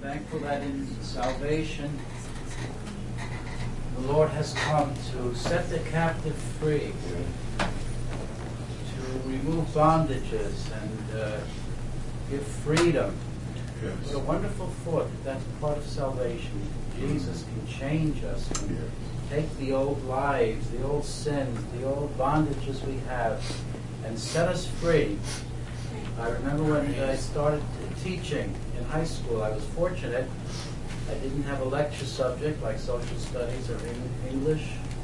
thankful that in salvation the Lord has come to set the captive free, to remove bondages and give freedom. Yes. What a wonderful thought that that's part of salvation. Jesus can change us, can take the old lives, the old sins, the old bondages we have, and set us free. I remember when I started teaching in high school, I was fortunate. I didn't have a lecture subject like social studies or English.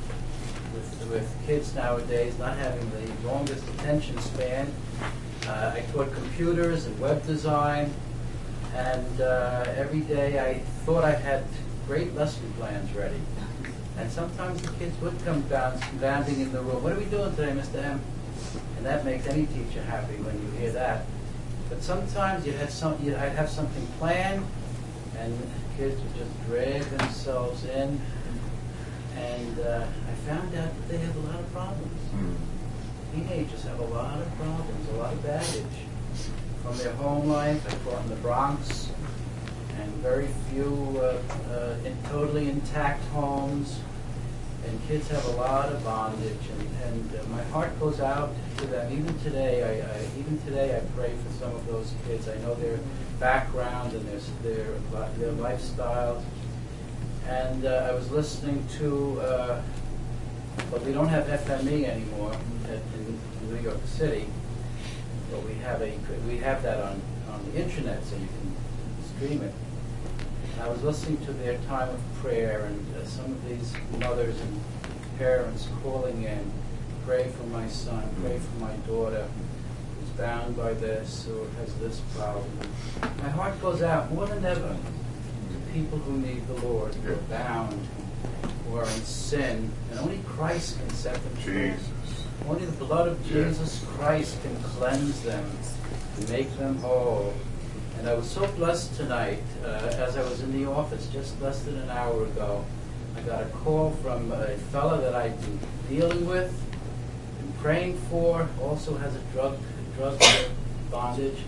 With kids nowadays not having the longest attention span, I taught computers and web design, and every day I thought I had great lesson plans ready. And sometimes the kids would come bounding in the room. "What are we doing today, Mr. M?" And that makes any teacher happy when you hear that. But sometimes I'd have something planned, and kids would just drag themselves in. And I found out that they have a lot of problems. Teenagers have a lot of problems, a lot of baggage from their home life. I taught in the Bronx, and very few totally intact homes. And kids have a lot of bondage, and my heart goes out to them. Even today, I pray for some of those kids. I know their background and their lifestyles. And I was listening to, but we don't have FME anymore in New York City. But we have that on the internet, so you can stream it. I was listening to their time of prayer, and some of these mothers and parents calling in, "Pray for my son, pray for my daughter who's bound by this or has this problem." My heart goes out more than ever to people who need the Lord, who are bound, who are in sin, and only Christ can set them free. Only the blood of Jesus Christ can cleanse them and make them whole. And I was so blessed tonight, as I was in the office just less than an hour ago. I got a call from a fellow that I've been dealing with, been praying for, also has a drug bondage.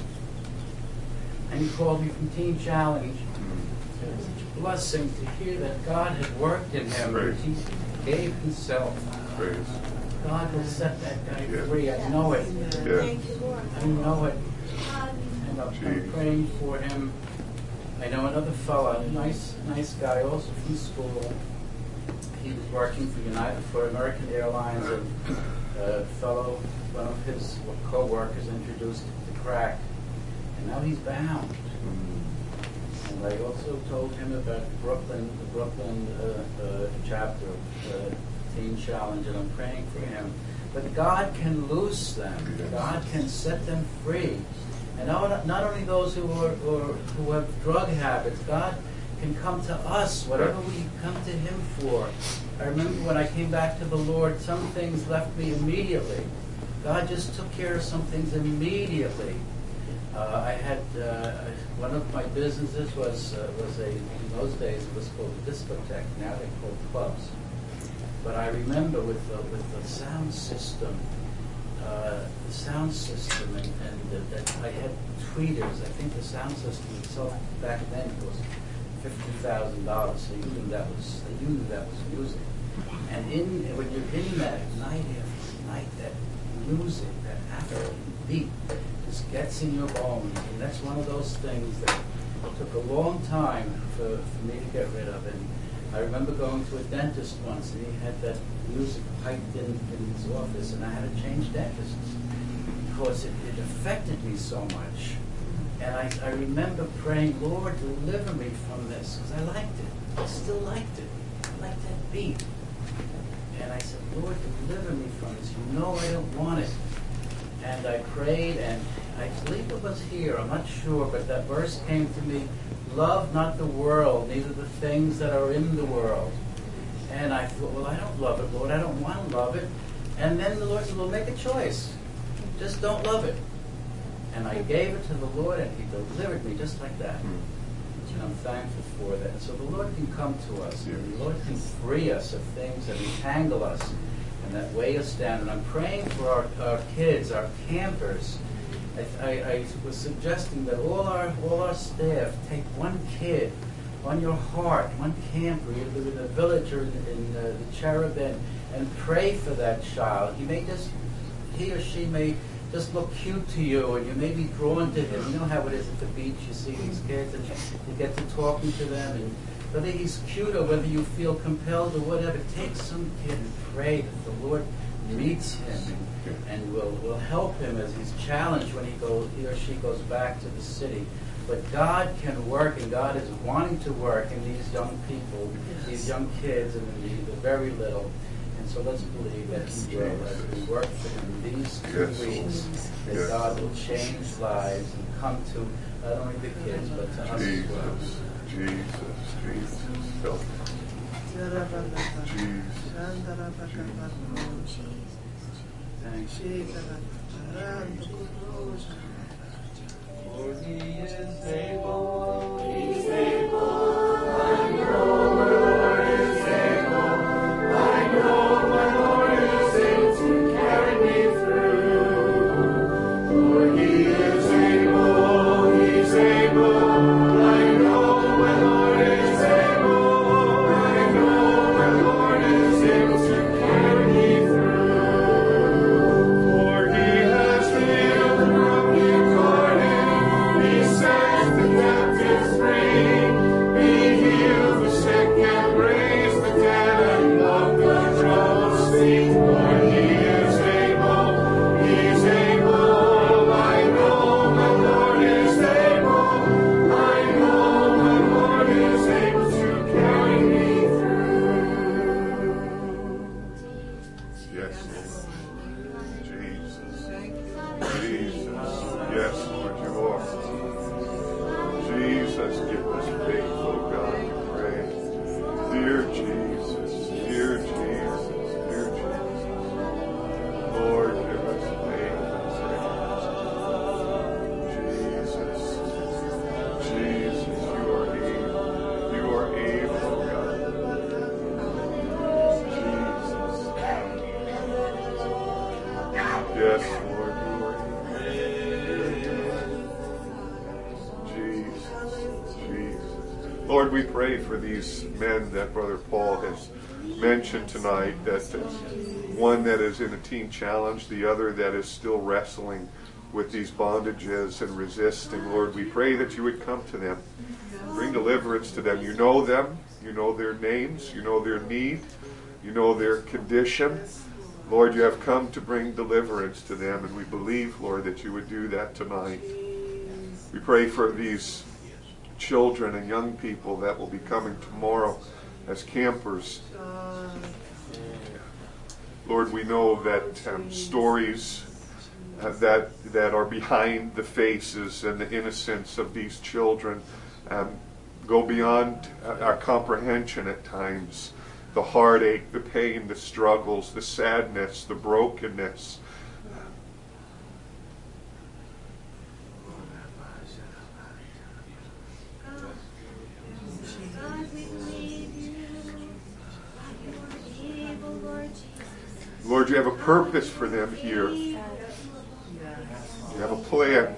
And he called me from Teen Challenge. It was such a blessing to hear that God had worked in him. Praise. He gave himself. Praise. God will set that guy free. I know it. I know it. I'm praying for him. I know another fellow, nice guy, also from school. He was working for American Airlines, and a fellow, one of his co-workers, introduced him to crack, and now he's bound. And I also told him about the Brooklyn chapter of Teen Challenge, and I'm praying for him. But God can loose them. God can set them free. And not only those who have drug habits, God can come to us, whatever we come to Him for. I remember when I came back to the Lord, some things left me immediately. God just took care of some things immediately. I had one of my businesses was in those days it was called a discotheque. Now they're called clubs. But I remember with the sound system. And that I had tweeters. I think the sound system itself back then was $50,000. So you knew that was music. And when you're in that night after night, that music, that African beat, just gets in your bones. And that's one of those things that took a long time for me to get rid of. And I remember going to a dentist once, and he had that music piped in his office, and I had to change dentists because it affected me so much. And I remember praying, "Lord, deliver me from this," because I liked it. I still liked it. I liked that beat. And I said, "Lord, deliver me from this. You know I don't want it." And I prayed, and I believe it was here, I'm not sure, but that verse came to me, "Love not the world, neither the things that are in the world." And I thought, well, I don't love it, Lord. I don't want to love it. And then the Lord said, well, make a choice. Just don't love it. And I gave it to the Lord, and He delivered me just like that. And I'm thankful for that. And so the Lord can come to us, and the Lord can free us of things that entangle us and that weigh us down. And I'm praying for our kids, our campers, I was suggesting that all our staff take one kid on your heart, one camper, either in a village or in the Cherubim, and pray for that child. He or she may just look cute to you, and you may be drawn to him. You know how it is at the beach. You see these kids, and you get to talking to them, and whether he's cute or whether you feel compelled or whatever, take some kid and pray that the Lord meets him and will help him as he's challenged when he or she goes back to the city. But God can work, and God is wanting to work in these young people, these young kids, and in the very little. And so let's believe that He will, as we work for Him these 2 weeks, that God will change lives and come to not only the kids, but to us as well. Jesus, help me. Thank you. For He is able, He's able. I know my Lord is able. I know my Lord is able to carry me through. For He is able, He's able. I know my Lord is able. I know my Lord is able to carry me through. For He has healed the brokenhearted. He sets the captives free. He heals the sick and raised the dead and walked the troubled sea. For He is able, He's able. I know my Lord is able. I know my Lord is able to carry me through. Yes, Lord. Jesus. Yes, Lord, you are. Jesus, give us faith, oh God, we pray. Dear Jesus, dear Jesus, dear Jesus. Lord, give us faith. Jesus, Jesus, you are able. You are able, oh God. Jesus. Yes, Lord, you are Jesus. Lord, we pray for these men that Brother Paul has mentioned tonight, that one that is in a teen challenge, the other that is still wrestling with these bondages and resisting. Lord, we pray that you would come to them, bring deliverance to them. You know them, you know their names, you know their need, you know their condition. Lord, you have come to bring deliverance to them, and we believe, Lord, that you would do that tonight. We pray for these children and young people that will be coming tomorrow as campers. Lord, we know that stories that are behind the faces and the innocence of these children go beyond our comprehension at times. The heartache, the pain, the struggles, the sadness, the brokenness. Lord, you have a purpose for them here. You have a plan.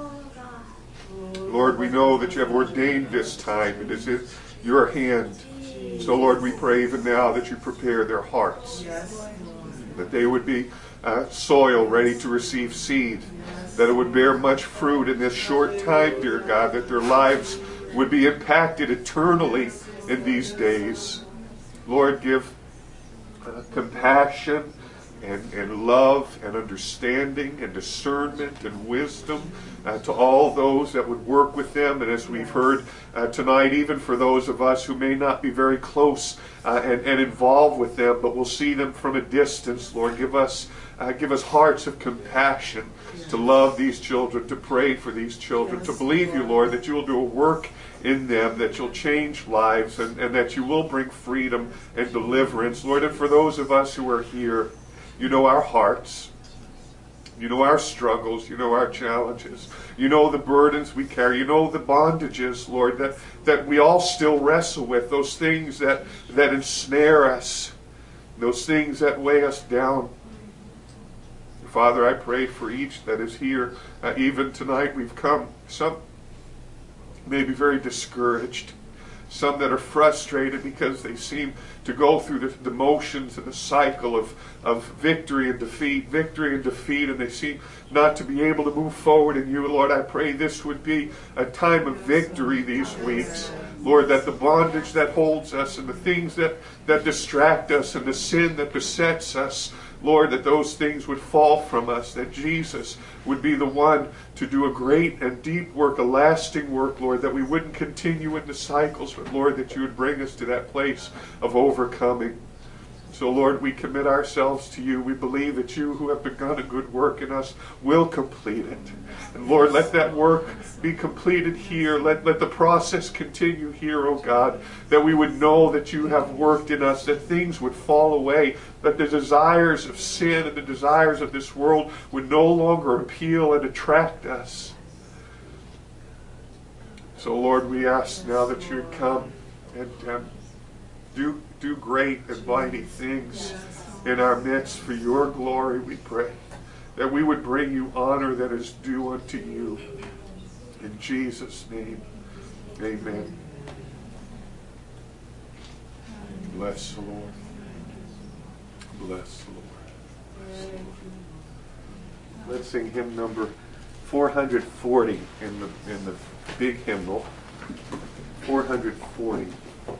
Lord, we know that you have ordained this time. It is in your hand. So, Lord, we pray even now that you prepare their hearts, that they would be soil ready to receive seed, that it would bear much fruit in this short time, dear God, that their lives would be impacted eternally in these days. Lord, give compassion and love and understanding and discernment and wisdom to all those that would work with them. And as we've heard tonight, even for those of us who may not be very close and involved with them, but will see them from a distance, Lord, give us hearts of compassion to love these children, to pray for these children, to believe you, Lord, that you will do a work in them, that you'll change lives, and that you will bring freedom and deliverance. Lord, and for those of us who are here, you know our hearts. You know our struggles. You know our challenges. You know the burdens we carry. You know the bondages, Lord, that we all still wrestle with. Those things that ensnare us. Those things that weigh us down. Father, I pray for each that is here. Even tonight we've come, some may be very discouraged. Some that are frustrated because they seem to go through the motions and the cycle of victory and defeat, and they seem not to be able to move forward in you. Lord, I pray this would be a time of victory these weeks. Lord, that the bondage that holds us and the things that distract us and the sin that besets us, Lord, that those things would fall from us, that Jesus would be the one to do a great and deep work, a lasting work, Lord, that we wouldn't continue in the cycles, but Lord, that you would bring us to that place of overcoming. So, Lord, we commit ourselves to you. We believe that you who have begun a good work in us will complete it. And Lord, let that work be completed here. Let the process continue here, oh God, that we would know that you have worked in us, that things would fall away, that the desires of sin and the desires of this world would no longer appeal and attract us. So, Lord, we ask now that you would come and do great and mighty things in our midst for your glory, we pray. That we would bring you honor that is due unto you. In Jesus' name, amen. Bless the Lord. Bless the Lord. Bless the Lord. Let's sing hymn number 440 in the big hymnal. 440.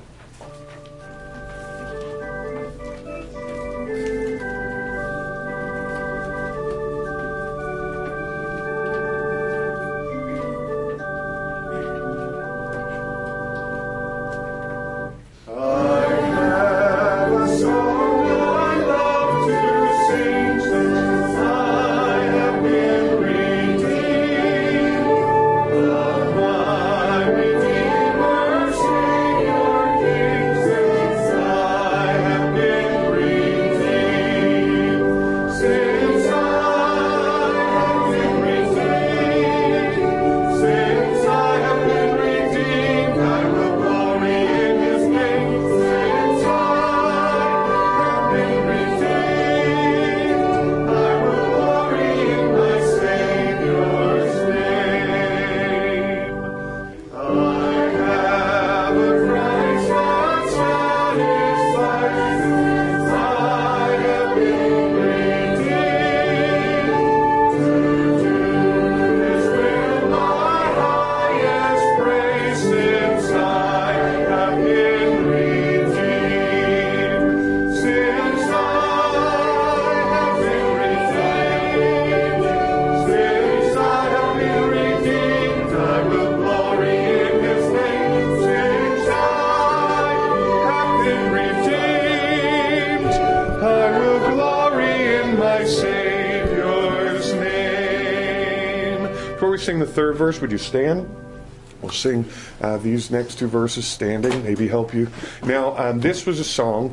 Sing the third verse. Would you stand? We'll sing these next two verses standing, maybe help you. Now, this was a song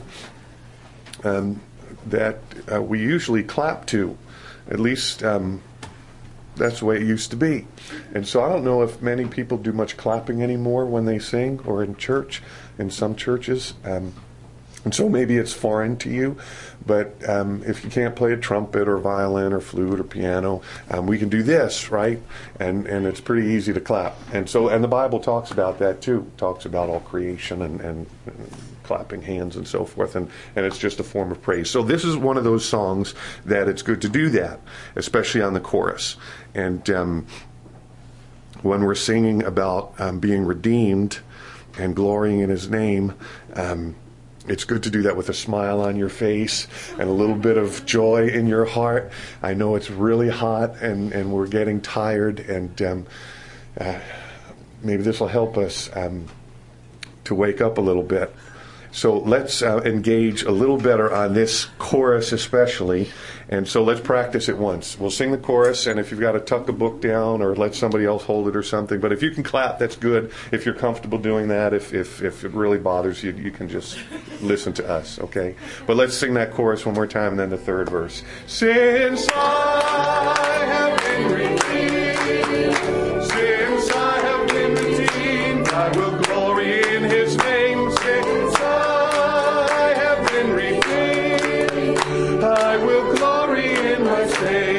that we usually clap to. At least that's the way it used to be. And so I don't know if many people do much clapping anymore when they sing or in church, in some churches. And so maybe it's foreign to you, but if you can't play a trumpet or violin or flute or piano, we can do this, right? And it's pretty easy to clap. And the Bible talks about that too. It talks about all creation and clapping hands and so forth, and it's just a form of praise. So this is one of those songs that it's good to do that, especially on the chorus. And when we're singing about being redeemed and glorying in His name, it's good to do that with a smile on your face and a little bit of joy in your heart. I know it's really hot and we're getting tired, and maybe this will help us to wake up a little bit. So let's engage a little better on this chorus especially. And so let's practice it once. We'll sing the chorus, and if you've got to tuck a book down or let somebody else hold it or something. But if you can clap, that's good. If you're comfortable doing that, if it really bothers you, you can just listen to us, okay? But let's sing that chorus one more time, and then the third verse. Since I have been redeemed, since I have been redeemed, I will glory in His name. Since I have been redeemed, I will glory in my Savior.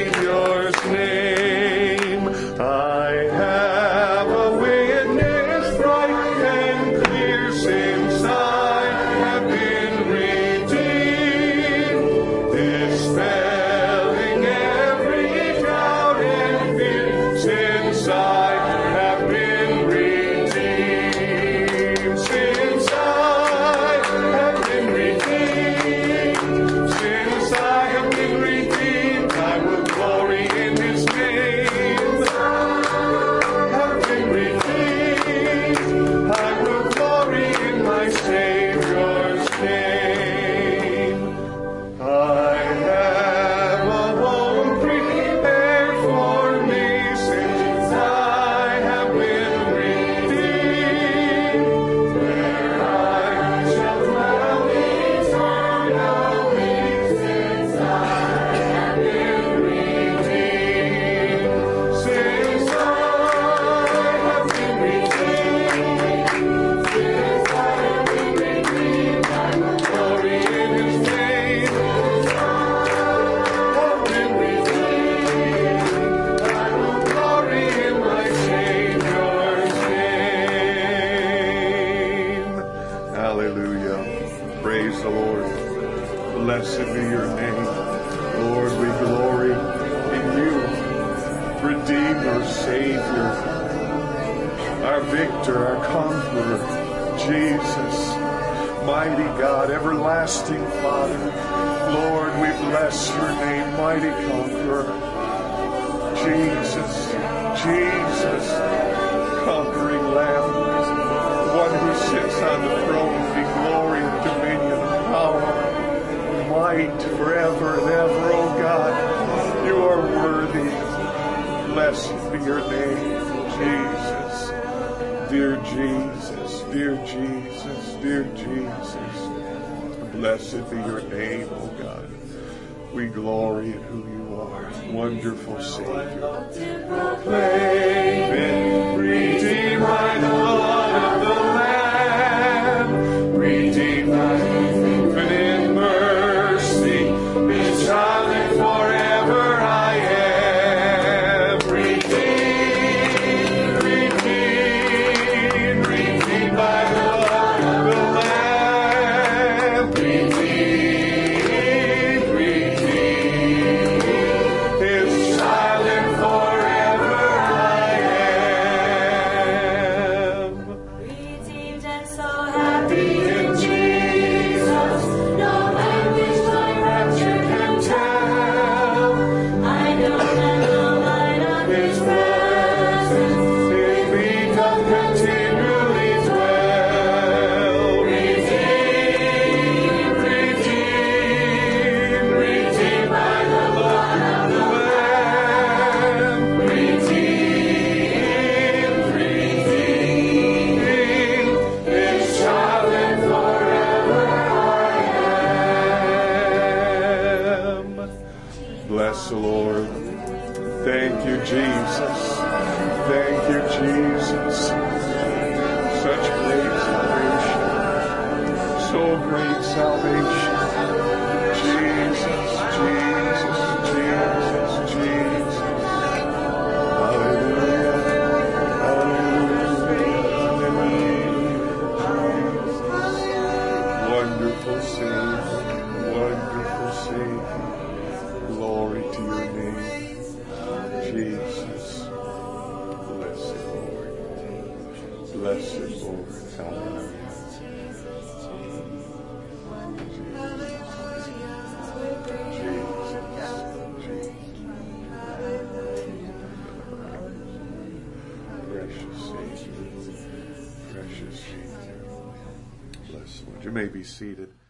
Blessed be your name. Lord, we glory in you. Redeemer, Savior, our victor, our conqueror, Jesus, mighty God, everlasting Father. Lord, we bless your name, mighty conqueror. Jesus, Jesus, conquering Lamb, one who sits on the throne, be glory and dominion and power, might forever and ever, oh God. You are worthy. Blessed be your name, Jesus. Dear Jesus, dear Jesus, dear Jesus. Blessed be your name, oh God. We glory in who you are. Wonderful Savior. Proclaim it, redeemed by the blood of the Lamb, redeemed by infinite mercy, be silent forever I am. Redeemed, redeemed, redeemed by the blood of the Lamb, redeemed, redeemed, is silent forever I am. Redeemed and so happy in Jesus, no language like rapture can tell. I know that the light of His presence In me doth continually dwell. Redeemed, redeemed, redeemed by the blood of the Lamb. Redeemed, redeemed, is silent forever I am. Bless the Lord. Thank you, Jesus. Thank you, Jesus. Such great salvation. So great salvation. Jesus, Jesus, Jesus, Jesus. Hallelujah. Hallelujah. Hallelujah. Wonderful Savior. Wonderful Savior. Glory to your name. Jesus. Blessed Lord. Blessed Lord. Hallelujah. Precious Savior. Precious Savior. Bless the Lord. You may be seated.